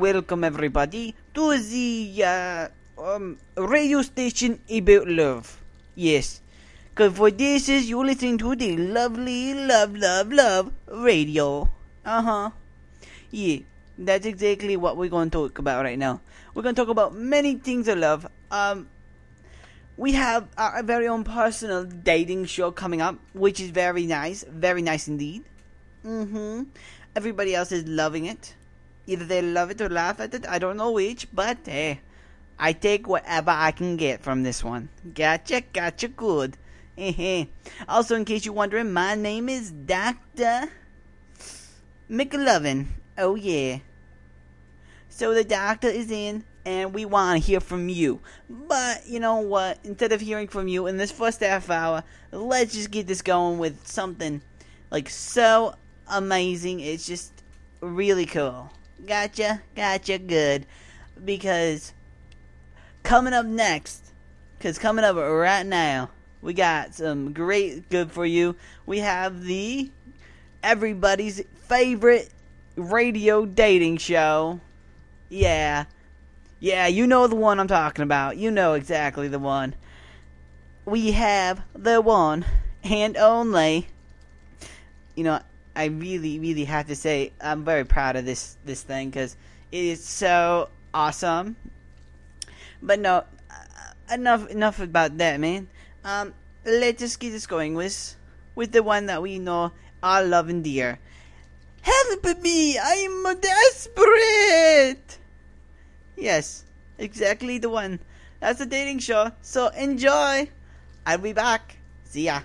welcome everybody to the radio station about love. Yes, because for this is you listening to the lovely love radio. Yeah, that's exactly what we're going to talk about right now. We're going to talk about many things of love. We have our very own personal dating show coming up, which is very nice indeed. Everybody else is loving it. Either they love it or laugh at it. I don't know which, but hey, I take whatever I can get from this one. Gotcha, good. Also, in case you're wondering, my name is Dr. McLovin. Oh yeah. So the doctor is in, and we want to hear from you. But you know what? Instead of hearing from you in this first half hour, let's just get this going with something like so amazing. It's just really cool. Gotcha, good. Because coming up right now, we got some great good for you. We have the everybody's favorite radio dating show. Yeah, you know the one I'm talking about. You know exactly the one. We have the one and only. You know, I really have to say I'm very proud of this thing because it is so awesome. But no, enough about that, man. Let's just get this going with the one that we know all love and dear. Help me! I'm desperate! Yes, exactly the one. That's a dating show, so enjoy! I'll be back. See ya.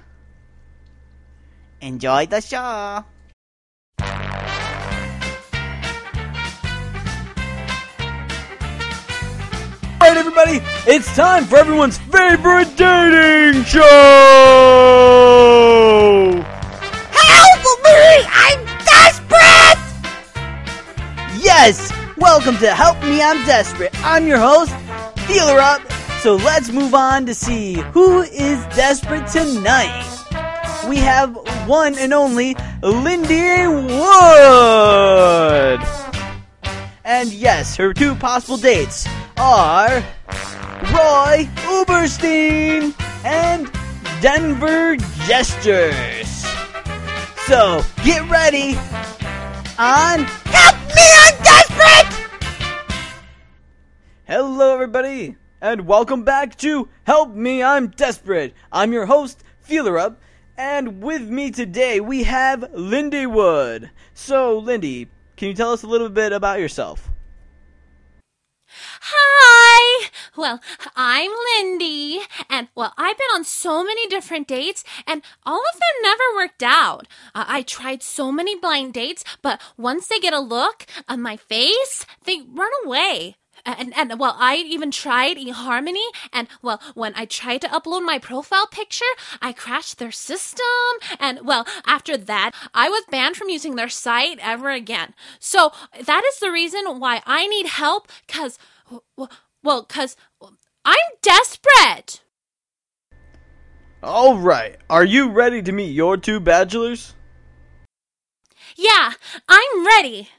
Enjoy the show! Alright everybody, it's time for everyone's favorite dating show! Help me! I'm desperate! Yes! Welcome to Help Me, I'm Desperate. I'm your host, Feel Her Up. So let's move on to see who is desperate tonight. We have one and only Lindy Wood. And yes, her two possible dates are Roy Uberstein and Denver Gestures. So get ready on Help Me, I'm Desperate! Hello everybody, and welcome back to Help Me, I'm Desperate. I'm your host, Feeler Up, and with me today we have Lindy Wood. So Lindy, can you tell us a little bit about yourself? Hi! Well, I'm Lindy, and I've been on so many different dates, and all of them never worked out. I tried so many blind dates, but once they get a look on my face, they run away. And I even tried eHarmony, and when I tried to upload my profile picture, I crashed their system, and after that, I was banned from using their site ever again. So that is the reason why I need help, cause I'm desperate. Alright, are you ready to meet your two bachelors? Yeah, I'm ready.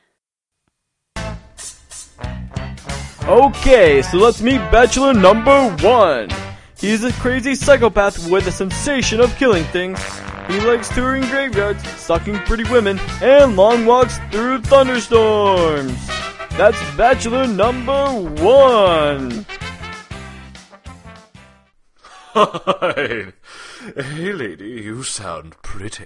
Okay, so let's meet bachelor number 1. He's a crazy psychopath with a sensation of killing things. He likes touring graveyards, sucking pretty women, and long walks through thunderstorms. That's bachelor number 1. Hi. Hey, lady, you sound pretty.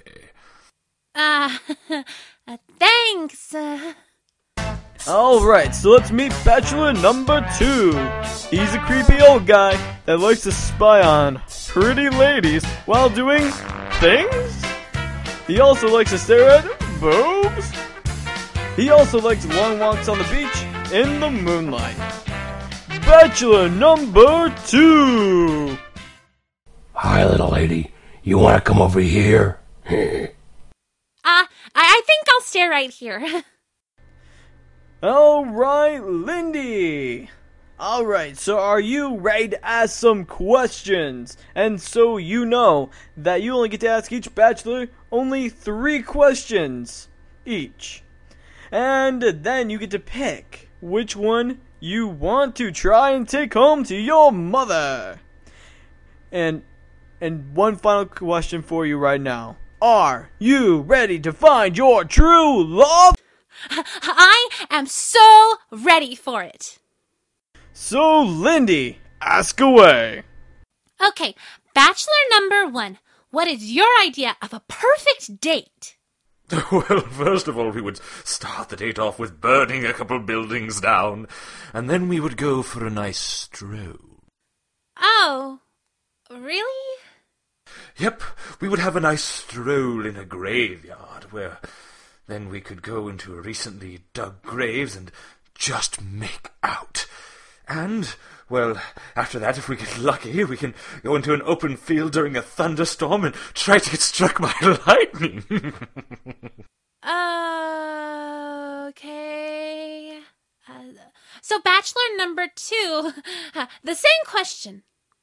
Thanks. Alright, so let's meet bachelor number 2. He's a creepy old guy that likes to spy on pretty ladies while doing things. He also likes to stare at boobs. He also likes long walks on the beach in the moonlight. Bachelor number 2. Hi, little lady. You want to come over here? I think I'll stay right here. Alright, Lindy. Alright, so are you ready to ask some questions? And so you know that you only get to ask each bachelor only 3 questions each. And then you get to pick which one you want to try and take home to your mother. And one final question for you right now. Are you ready to find your true love? I am so ready for it. So, Lindy, ask away. Okay, bachelor number 1. What is your idea of a perfect date? Well, first of all, we would start the date off with burning a couple buildings down, and then we would go for a nice stroll. Oh, really? Yep, we would have a nice stroll in a graveyard, where then we could go into recently dug graves and just make out. And, well, after that, if we get lucky, we can go into an open field during a thunderstorm and try to get struck by lightning. Okay. So bachelor number 2, the same question.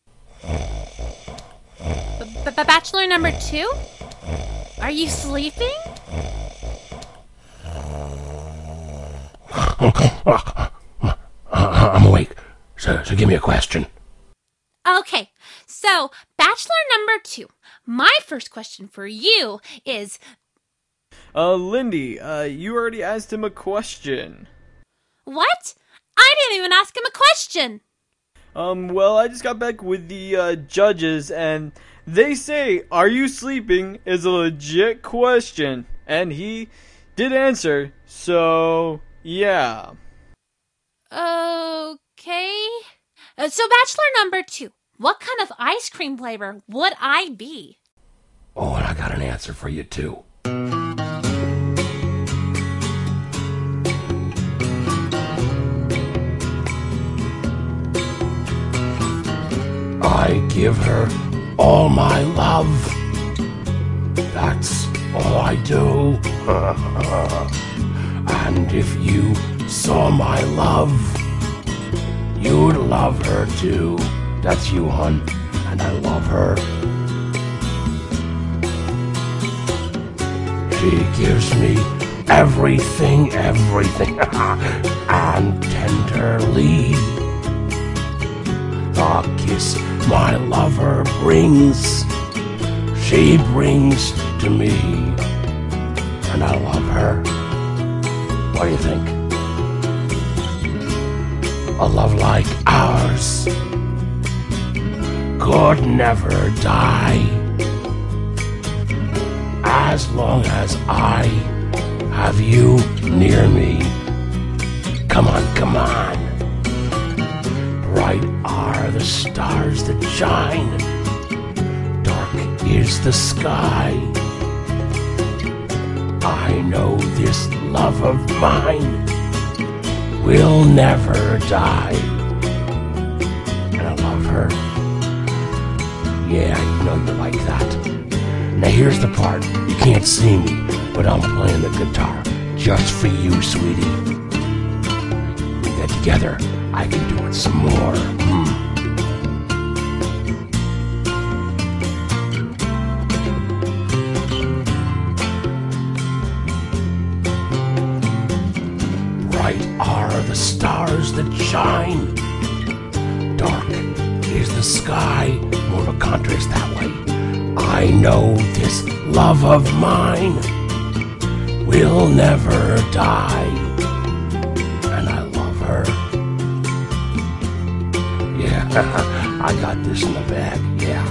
Bachelor number 2? Are you sleeping? I'm awake. So give me a question. Okay, so bachelor number 2. My first question for you is... Lindy, you already asked him a question. What? I didn't even ask him a question. Well, I just got back with the judges, and they say, "Are you sleeping?" is a legit question, and he did answer, so, yeah. Okay. So bachelor number 2, what kind of ice cream flavor would I be? Oh, and I got an answer for you, too. I give her all my love. That's all I do. And if you saw my love, you'd love her too. That's you, hon, and I love her. She gives me everything, and tenderly. The kiss my lover brings, she brings to me, and I love her. What do you think? A love like ours could never die, as long as I have you near me. Come on, come on. Bright are the stars that shine, dark is the sky. I know this love of mine will never die, and I love her. Yeah, you know you like that. Now here's the part. You can't see me, but I'm playing the guitar just for you, sweetie. We get together, I can do it some more. Bright are the stars that shine, dark is the sky. More of a contrast that way. I know this love of mine will never die, and I love her. Yeah, I got this in the bag, yeah.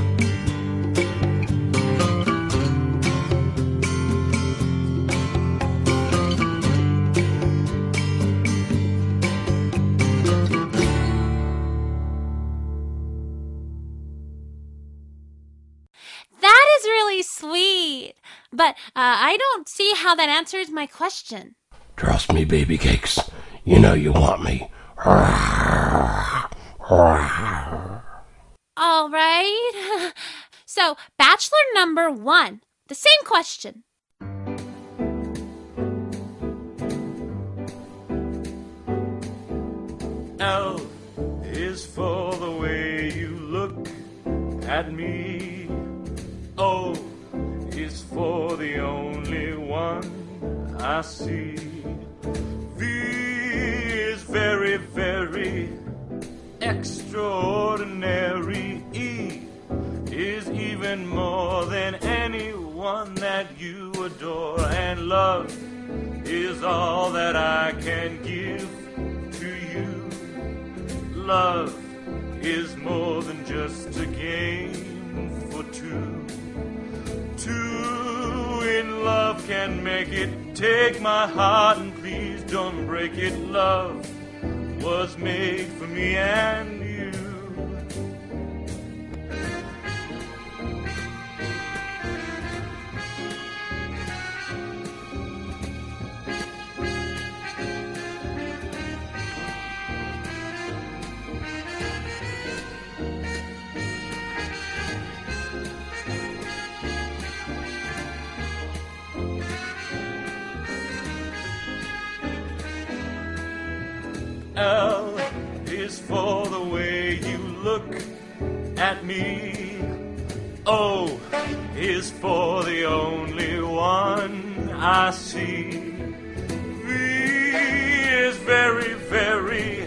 That is really sweet, but I don't see how that answers my question. Trust me, baby cakes. You know you want me. All right. So, bachelor number 1, the same question. L is for the way you look at me. O is for the only one I see. V is extraordinary. E is even more than anyone that you adore, and love is all that I can give to you. Love is more than just a game for two. Two in love can make it. Take my heart and please don't break it. Love was made for me and you. L is for the way you look at me. O is for the only one I see. V is very, very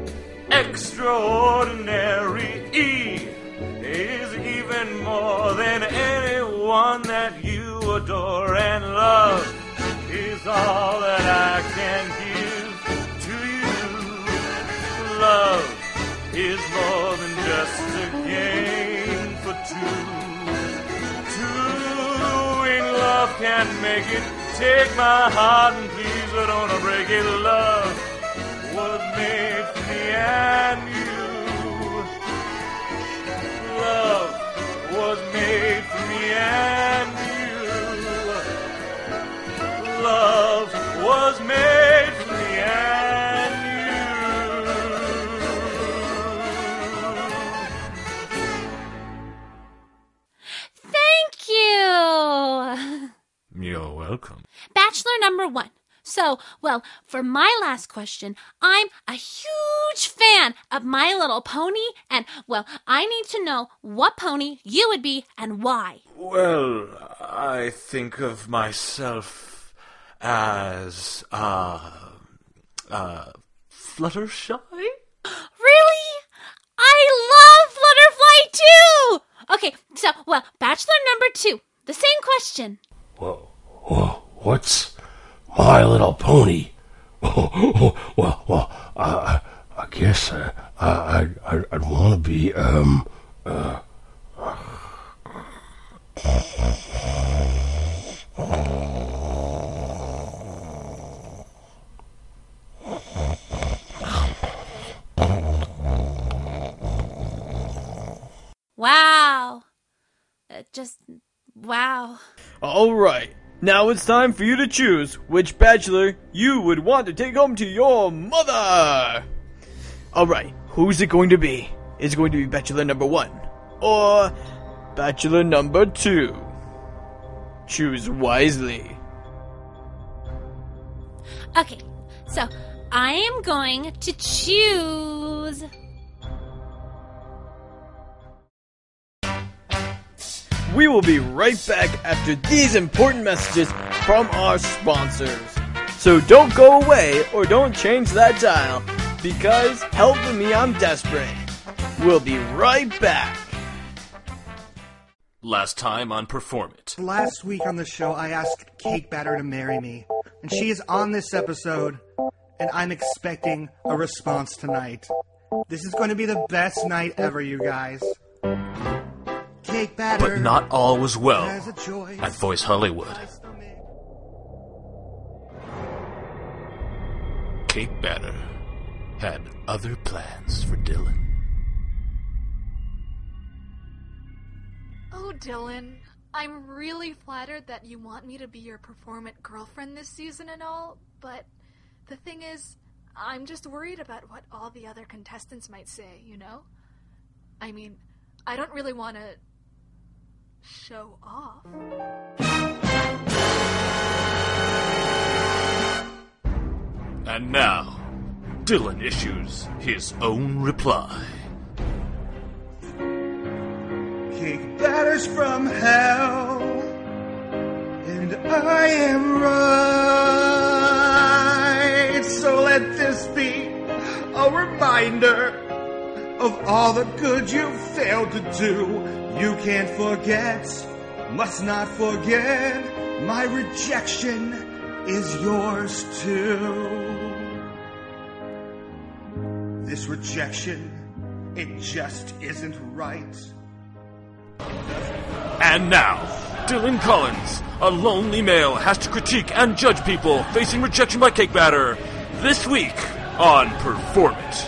extraordinary. E is even more than anyone that you adore, and love is all that I can give to you. Love is more than just a game for two. Two in love can make it. Take my heart and please don't break it. Love was made for me and you. Love was made for me and you. Love was made for me and Thank you! You're welcome. Bachelor number 1. So, well, for my last question, I'm a huge fan of My Little Pony, and, well, I need to know what pony you would be and why. Well, I think of myself as, Fluttershy? Really? I love Flutterfly too! Okay, so, well, Bachelor number 2. The same question. What's My Little Pony? Well, I guess I'd want to be Wow. Wow. All right. Now it's time for you to choose which bachelor you would want to take home to your mother. All right. Who's it going to be? Is it going to be bachelor number 1 or bachelor number 2? Choose wisely. Okay, so I am going to choose... We will be right back after these important messages from our sponsors. So don't go away or don't change that dial, because help me, I'm desperate. We'll be right back. Last time on Perform It. Last week on the show, I asked Cake Batter to marry me, and she is on this episode, and I'm expecting a response tonight. This is going to be the best night ever, you guys. Cake Batter. But not all was well has a choice. at Voice Hollywood. Cake Batter had other plans for Dylan. Oh, Dylan, I'm really flattered that you want me to be your Perform It girlfriend this season and all, but the thing is, I'm just worried about what all the other contestants might say, you know? I mean, I don't really want to show off. And now, Dylan issues his own reply. Cake Batter's from hell, and I am right. So let this be a reminder of all the good you failed to do. You can't forget, must not forget, my rejection is yours too. This rejection, it just isn't right. And now, Dylan Collins, a lonely male, has to critique and judge people facing rejection by cake batter this week on Perform It.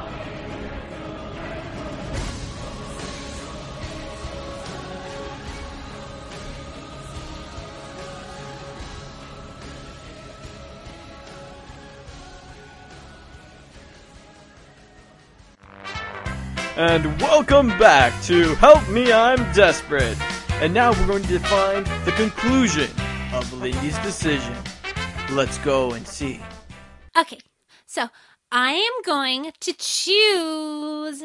And welcome back to Help Me, I'm Desperate. And now we're going to find the conclusion of the lady's decision. Let's go and see. Okay, so I am going to choose...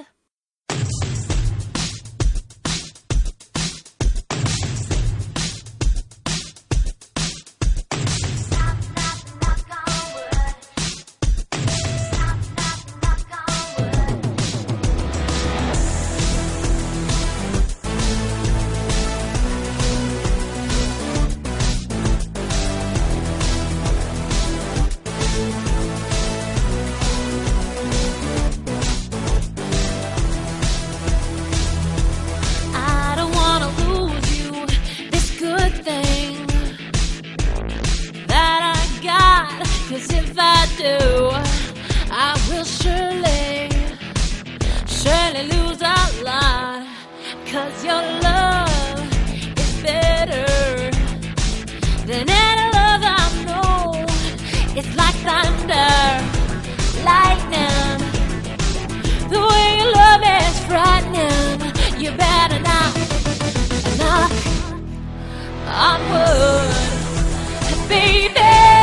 lose a lot, 'cause your love is better than any love I know. It's like thunder, lightning, the way your love is frightening. You better not knock on wood, baby.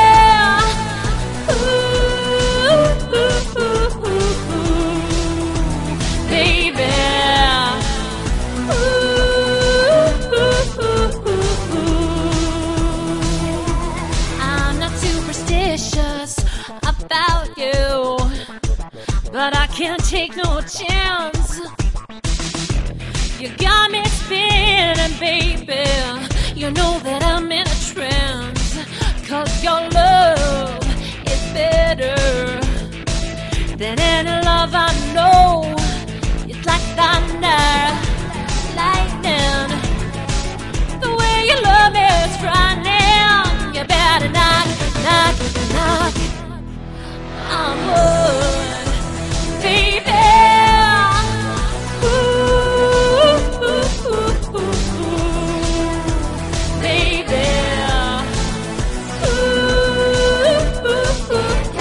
About you, but I can't take no chance. You got me spinning, baby. You know that I'm in a trance, 'cause your love is better than any love I know. It's like thunder, lightning, the way your love is frightening. You better knock, knock, knock on wood, baby. Ooh, ooh, ooh, ooh, baby. Ooh, ooh, ooh,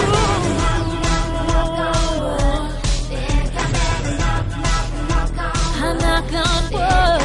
I'm knock on wood.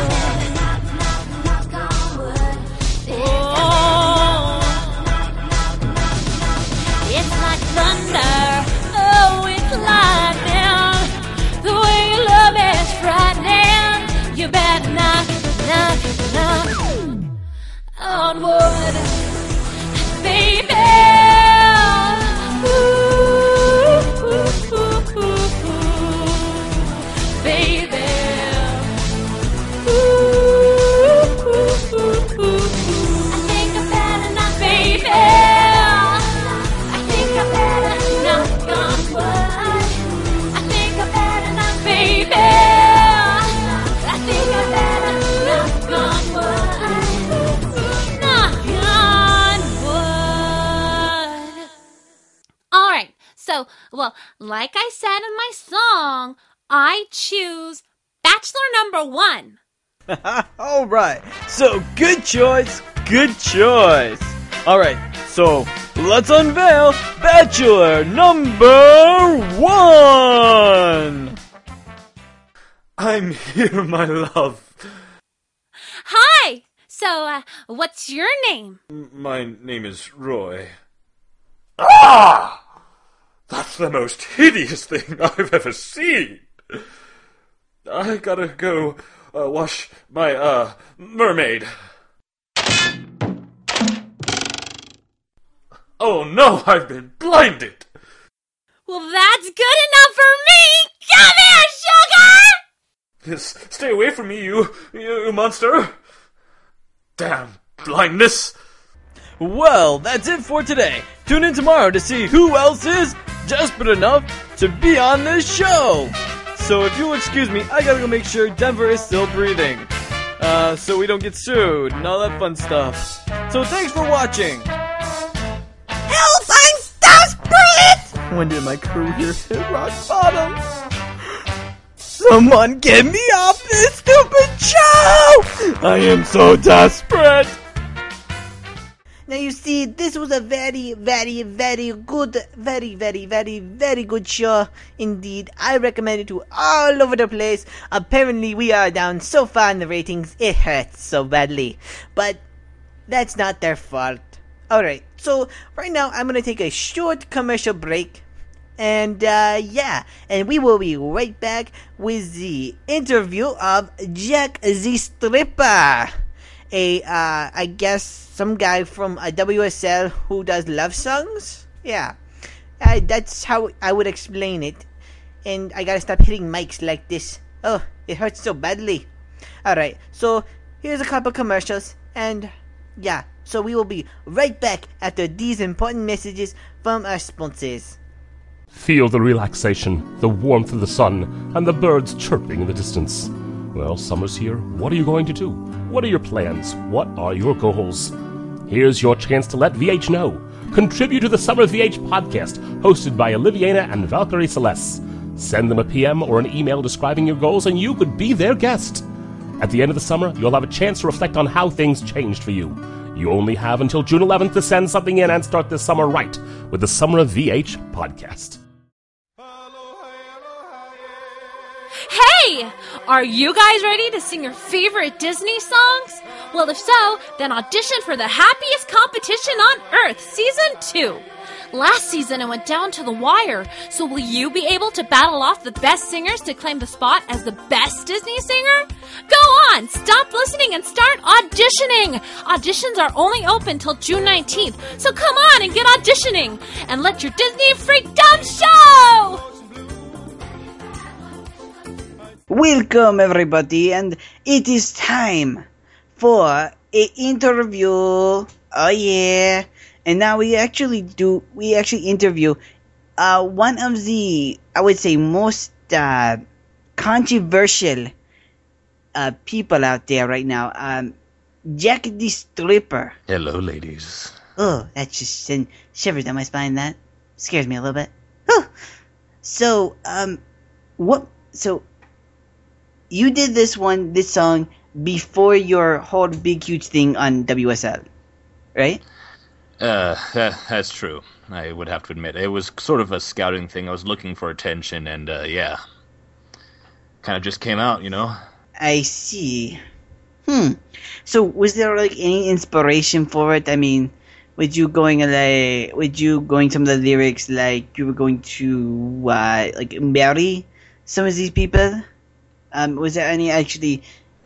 On wood, baby. Ooh, ooh, ooh, ooh, baby. Ooh, ooh, ooh, ooh. I think I better not, baby. I think I better knock on wood. I think I better not, baby. I think I better knock on wood. So, well, like I said in my song, I choose Bachelor number 1. All right. So, good choice. Good choice. All right. So, let's unveil Bachelor number 1. I'm here, my love. Hi. So, what's your name? My name is Roy. Ah! That's the most hideous thing I've ever seen. I gotta go wash my mermaid. Oh no, I've been blinded. Well, that's good enough for me. Come here, sugar! Stay away from me, you monster! Damn blindness! Well, that's it for today. Tune in tomorrow to see who else is desperate enough to be on this show. So if you'll excuse me, I gotta go make sure Denver is still breathing. So we don't get sued and all that fun stuff. So thanks for watching. Help! I'm desperate! When did my career hit rock bottom? Someone get me off this stupid show! I am so desperate! Now you see, this was a very, very, very good, very, very, very, very good show indeed. I recommend it to all over the place. Apparently we are down so far in the ratings, it hurts so badly. But that's not their fault. Alright, so right now I'm gonna take a short commercial break. And and we will be right back with the interview of Jack the Stripper. I guess some guy from WSL who does love songs? Yeah. That's how I would explain it. And I gotta stop hitting mics like this. Oh, it hurts so badly. Alright, so here's a couple commercials. And yeah, so we will be right back after these important messages from our sponsors. Feel the relaxation, the warmth of the sun, and the birds chirping in the distance. Well, summer's here. What are you going to do? What are your plans? What are your goals? Here's your chance to let VH know. Contribute to the Summer VH podcast, hosted by Oliviana and Valkyrie Celeste. Send them a PM or an email describing your goals, and you could be their guest. At the end of the summer, you'll have a chance to reflect on how things changed for you. You only have until June 11th to send something in and start this summer right with the Summer VH podcast. Hey! Are you guys ready to sing your favorite Disney songs? Well, if so, then audition for the happiest competition on Earth, Season 2. Last season it went down to the wire, so will you be able to battle off the best singers to claim the spot as the best Disney singer? Go on! Stop listening and start auditioning! Auditions are only open till June 19th, so come on and get auditioning! And let your Disney freakdom show! Welcome everybody, and it is time for an interview. Oh yeah. And now we actually interview one of the, I would say, most controversial people out there right now. Jack the Stripper. Hello, ladies. Oh, that just sent shivers down my spine. That scares me a little bit. Oh. So, So, you did this song before your whole big huge thing on WSL, right? That's true. I would have to admit. It was sort of a scouting thing. I was looking for attention, and, yeah. Kind of just came out, you know? I see. So, was there, any inspiration for it? I mean, would you going some of the lyrics, you were going to, marry some of these people? Was there any actually...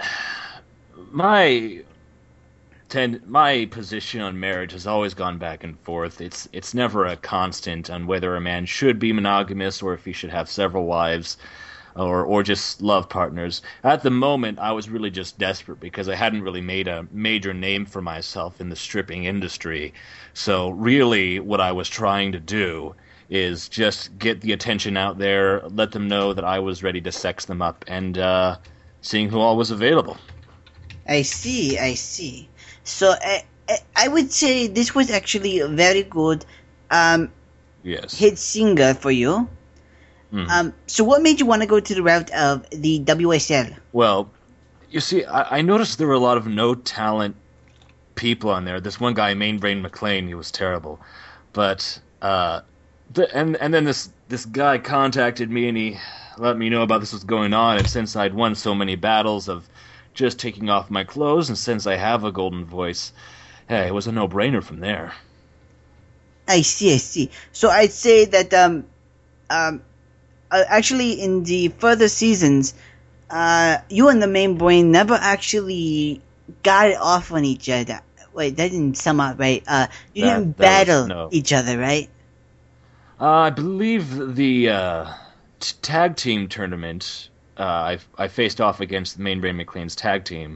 My position on marriage has always gone back and forth. It's never a constant on whether a man should be monogamous or if he should have several wives or just love partners. At the moment, I was really just desperate because I hadn't really made a major name for myself in the stripping industry. So really what I was trying to do is just get the attention out there, let them know that I was ready to sex them up, and seeing who all was available. I see. So I would say this was actually a very good hit singer for you. Mm-hmm. So what made you want to go to the route of the WSL? Well, you see, I noticed there were a lot of no-talent people on there. This one guy, Mainbrain McLean, he was terrible. But, and then this guy contacted me and he let me know about this was going on. And since I'd won so many battles of just taking off my clothes, and since I have a golden voice, hey, it was a no-brainer from there. I see. So I'd say that, actually in the further seasons, you and the Mainbrain never actually got it off on each other. Wait, that didn't sum up right. You didn't battle each other, right? I believe the tag team tournament, I faced off against the Mainbrain McLean's tag team,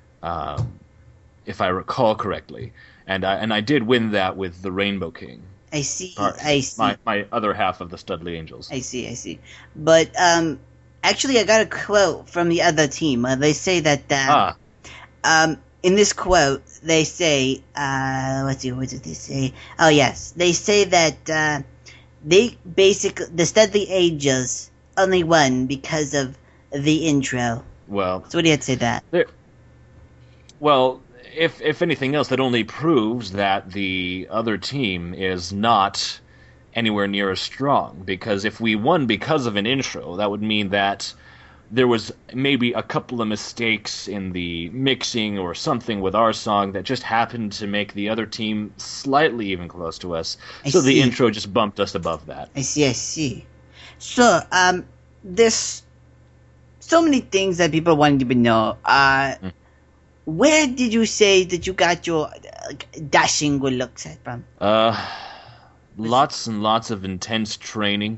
if I recall correctly, and I did win that with the Rainbow King. I see. Or I see. My other half of the Studley Angels. I see. But actually, I got a quote from the other team. They say that in this quote, they say, let's see, what did they say? Oh yes, they say that they basically the Studley Angels only won because of the intro. Well, so what do you have to say to that? Well, if anything else, that only proves that the other team is not anywhere near as strong. Because if we won because of an intro, that would mean that there was maybe a couple of mistakes in the mixing or something with our song that just happened to make the other team slightly even close to us. So the intro just bumped us above that. I see. So, there's so many things that people wanted to know. Where did you say that you got your dashing good looks at from? Lots and lots of intense training.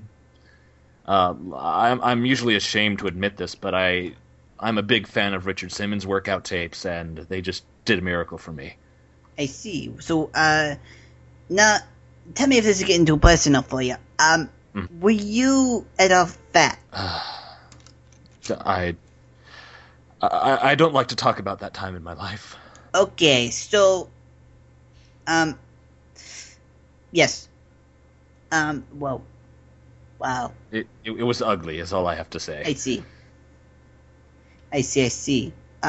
I'm usually ashamed to admit this, but I'm a big fan of Richard Simmons' workout tapes, and they just did a miracle for me. I see. So, now, tell me if this is getting too personal for you. Were you at all fat? I don't like to talk about that time in my life. Okay, so, yes. Well, wow. It was ugly, is all I have to say. I see.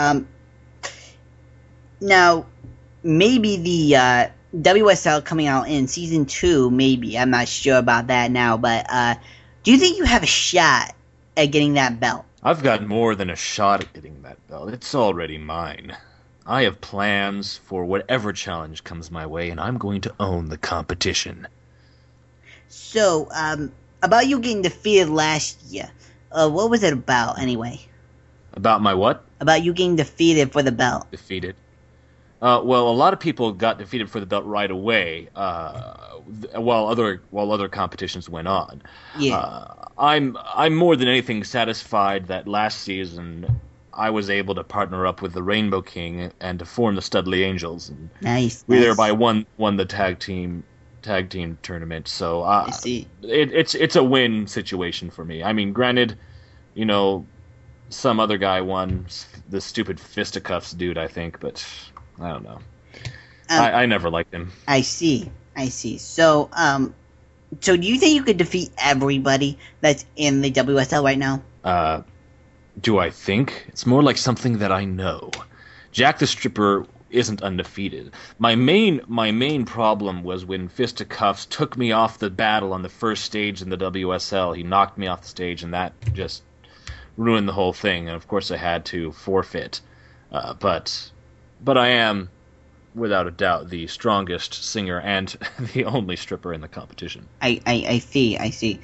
Now, maybe the, WSL coming out in season 2, maybe. I'm not sure about that now, but, do you think you have a shot at getting that belt? I've got more than a shot at getting that belt. It's already mine. I have plans for whatever challenge comes my way, and I'm going to own the competition. So, about you getting defeated last year, what was it about, anyway? About my what? About you getting defeated for the belt. Defeated? Well, a lot of people got defeated for the belt right away, while other competitions went on. Yeah. I'm more than anything satisfied that last season I was able to partner up with the Rainbow King and to form the Studley Angels. And nice. We thereby won the tag team tournament. So I see. It's a win situation for me. I mean, granted, some other guy won, the stupid fisticuffs dude, I think, but I don't know. I never liked him. I see. So, so do you think you could defeat everybody that's in the WSL right now? Do I think? It's more like something that I know. Jack the Stripper isn't undefeated. My main problem was when Fisticuffs took me off the battle on the first stage in the WSL. He knocked me off the stage, and that just ruined the whole thing. And of course, I had to forfeit. But I am, without a doubt, the strongest singer and the only stripper in the competition. I see.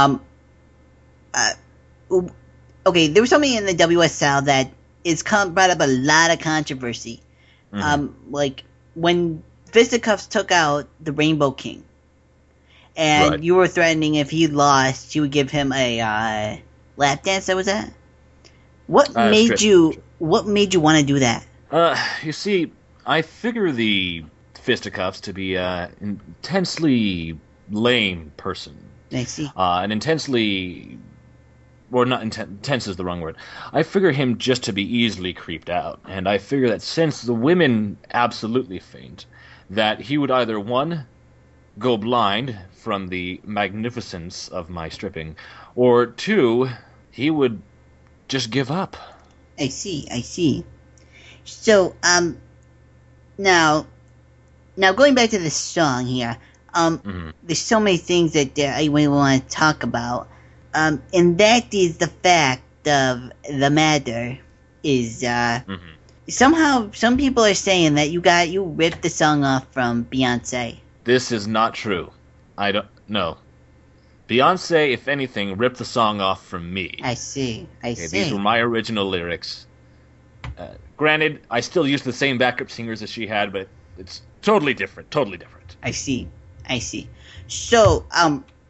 Okay, there was something in the WSL that is brought up a lot of controversy. Like when Fisticuffs took out the Rainbow King, and right. You were threatening if he lost, you would give him a lap dance. That was that. What made you want to do that? You see, I figure the Fisticuffs to be an intensely lame person. I see. An intensely... Or not intense is the wrong word. I figure him just to be easily creeped out. And I figure that since the women absolutely faint, that he would either, one, go blind from the magnificence of my stripping, or two, he would just give up. I see. So, now going back to this song here, there's so many things that I really want to talk about. And that is the fact of the matter is, somehow some people are saying that you ripped the song off from Beyonce. This is not true. I don't know. Beyonce, if anything, ripped the song off from me. I see. These were my original lyrics. Granted, I still use the same backup singers as she had, but it's totally different. I see. So,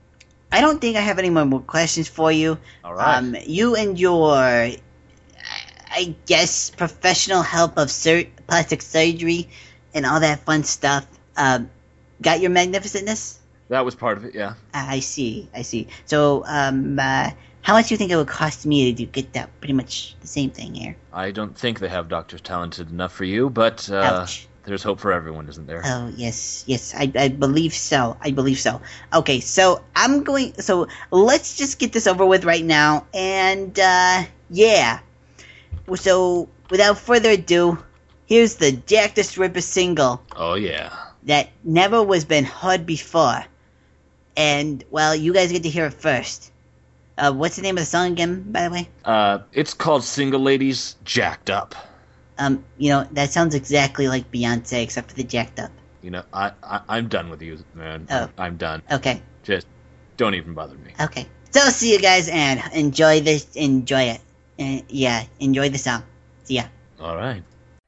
I don't think I have any more questions for you. All right. You and your, I guess, professional help of plastic surgery and all that fun stuff, got your magnificentness? That was part of it, yeah. I see. So, how much do you think it would cost me to get that pretty much the same thing here? I don't think they have doctors talented enough for you, but Ouch. there's hope for everyone, isn't there? Oh, yes, I believe so. Okay, so let's just get this over with right now, and, yeah. So, without further ado, here's the Jack the Stripper single Oh, yeah. that never was been heard before. And, well, you guys get to hear it first. What's the name of the song again, by the way? It's called Single Ladies Jacked Up. That sounds exactly like Beyonce, except for the jacked up. I'm done with you, man. Oh. I'm done. Okay. Just don't even bother me. Okay. So, see you guys, and enjoy it. Enjoy the song. See ya. All right.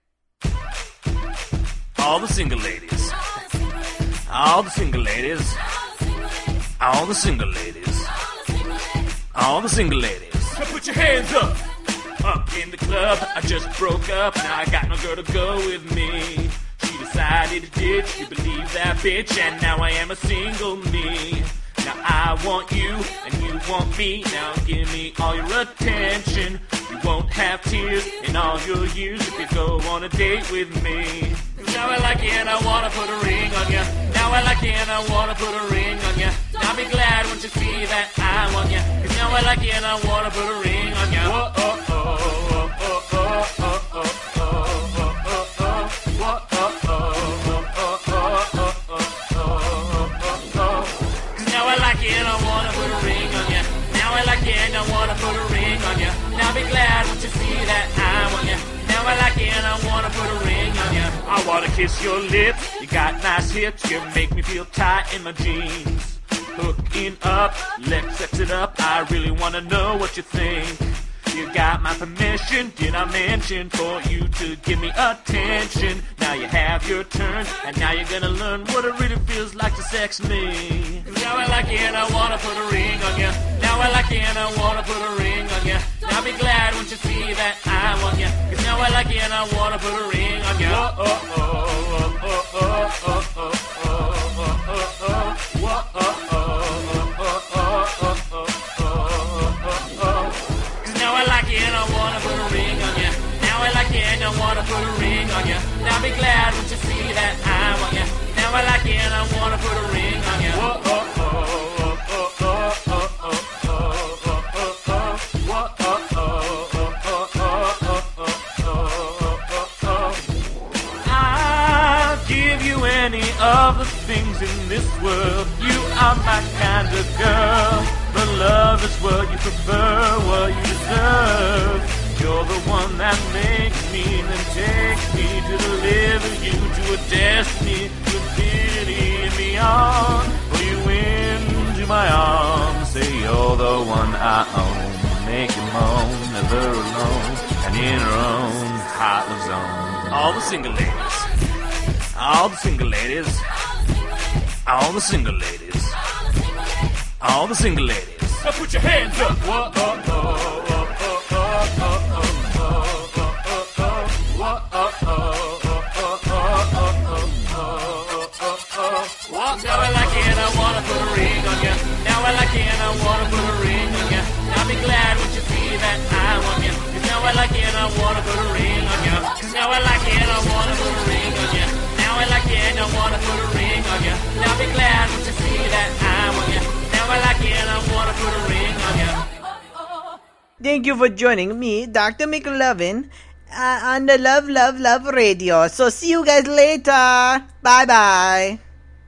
All the single ladies. All the single ladies. All the single ladies. All the single ladies. So put your hands up. Up in the club. I just broke up. Now I got no girl to go with me. She decided to ditch. You believe that bitch. And now I am a single me. Now I want you and you want me. Now give me all your attention. You won't have tears in all your years if you go on a date with me. Now I like you and I wanna put a ring on you. Now I like you and I wanna put a ring on you. Now be glad when you see that I want you. Cause now I like you and I wanna put a ring on you. Whoa, oh, oh, oh, oh, oh, oh, oh, oh, oh, oh, whoa, oh, oh, oh, oh, oh, oh, oh. Cause now I like you and I wanna put a ring on you. Now I like you and I wanna put a ring on you. Now be glad when you see that I want you. Now I like you and I wanna put a ring on you. I wanna kiss your lips. You got nice hips. You make me feel tight in my jeans. Hooking up, let's sex it up. I really wanna know what you think. You got my permission, did I mention, for you to give me attention. Now you have your turn, and now you're gonna learn what it really feels like to sex me. Now I like you and I wanna put a ring on you. Now I like you and I wanna put a ring on you. Now be glad when you see that I want you. Cause now I like you and I wanna put a ring on you. Oh, oh, oh, oh, oh, oh, oh, oh, oh, oh, oh, oh, oh, now I like you and I wanna put a ring on you. Now I like you and I wanna put a ring on you. Now be glad when you see that I want you. Now I like you and I wanna put a ring on you. Whoa, oh, oh, oh, oh, oh, oh, oh, oh, oh, oh, whoa, oh, oh, oh, oh, oh, oh, oh. I'll give you any of the things in this world. You are my kind of girl. But love is what you prefer, what you deserve. You're the one that makes me, then takes me to deliver you to a destiny, to infinity and beyond. Pull you into my arms, say you're the one I own. Make you moan, never alone, and in her own hot love zone. All the single ladies, all the single ladies, all the single ladies. All the single ladies. Now put your hands up. Whoa, oh, oh, oh, oh, oh, oh, oh, oh, oh, whoa, oh, oh, oh, oh, oh, oh, oh. Now I like it and I wanna put a ring on you. Now I like it and I wanna put a ring on you. Now be glad when you see that I want you. Cause now I like it and I wanna put a ring on you. Cause now I like it and I wanna put a ring on you. Now I like it and I wanna put a ring on you. Now be glad when you see that I want you. I like it and I wanna put a ring on you. Thank you for joining me, Dr. McLovin, on the Love Radio. So see you guys later. Bye-bye.